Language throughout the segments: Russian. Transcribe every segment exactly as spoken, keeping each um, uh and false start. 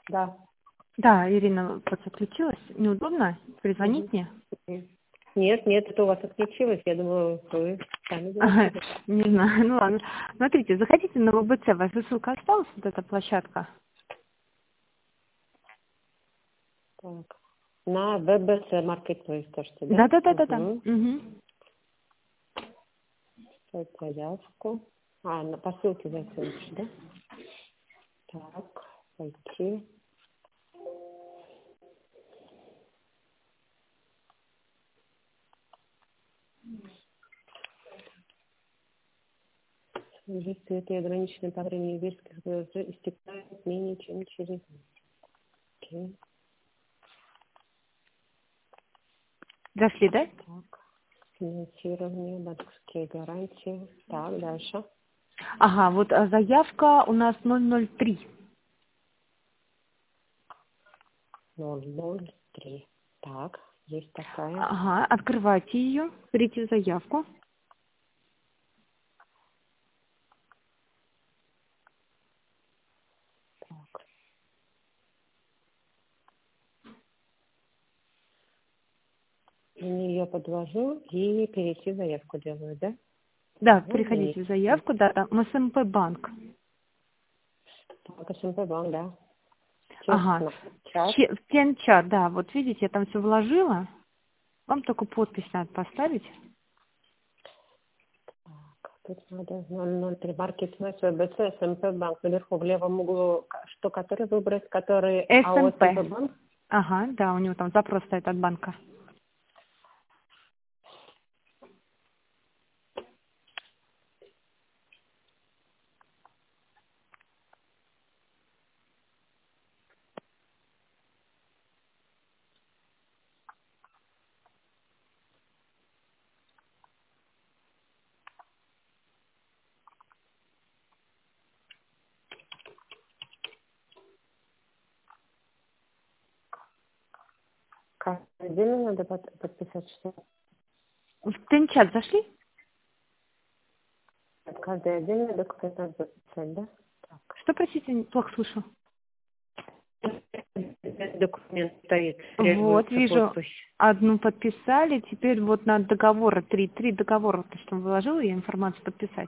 Да. Да, Ирина вот отключилась. Неудобно? Перезвонить мне? Нет, нет, это у вас отключилось. Я думаю, вы сами Ага, звоните. не знаю. Ну ладно. Смотрите, заходите на вэ бэ цэ. У вас ссылка осталась, вот эта площадка? Так. На вэ бэ цэ Marketplace, то, что, да? Да-да-да-да-да. Угу. Угу. Заявку. А, на, по ссылке зайти лучше, да? Так, пойти. Действие этой ограниченной по времени верских истекает менее чем через... Окей. Зашли, да? Так, финансирование, банковские гарантии. Так, дальше. Ага, вот а, заявка у нас ноль ноль три. ноль ноль три. Так, есть такая. Ага, открывайте ее, берите заявку. Так. На нее подвожу и перейти заявку делаю, да? Да, Ну, переходите в и- заявку, да, там эс эм пэ банк. Так, эс эм пэ банк, да. Ага, Честно. Чат. Че- в Тенчат, да, вот видите, я там все вложила. Вам только подпись надо поставить. Так, тут надо ноль ноль три. Marketplace, вэ бэ цэ, эс эм пэ банк. Наверху в левом углу. К- Что, который выбрать? Который АО эс эм эс эм пэ. пэ банк? Ага, да, у него там запрос стоит от банка. Как? Отдельно надо под- подписать, что? В Тенчат зашли? Каждый отдельный документ надо подписать, да? Что, простите, плохо слышу. Так. Документ стоит, Вот, требуется вижу, подпись. одну подписали, теперь вот надо договора, три, три договора, то, что выложила я информацию подписать.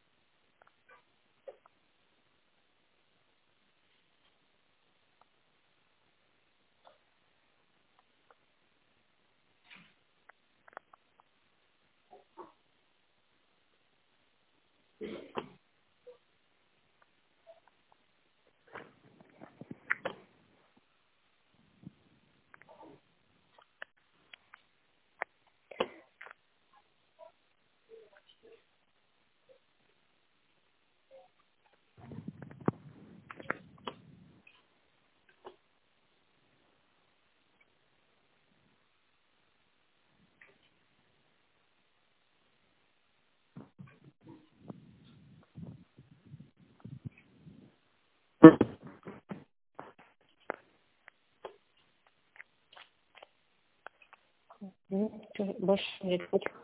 Ну, чё, больше нет.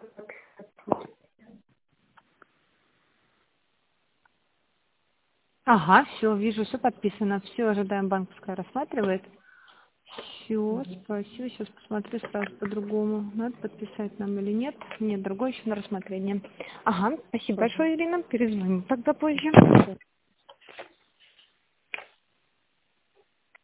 Ага, все, вижу, все подписано, все, ожидаем, банковская рассматривает. Все, спасибо, сейчас посмотрю сразу по-другому. Надо подписать нам или нет. Нет, другой еще на рассмотрение. Ага, спасибо большое, Ирина, перезвоним тогда позже.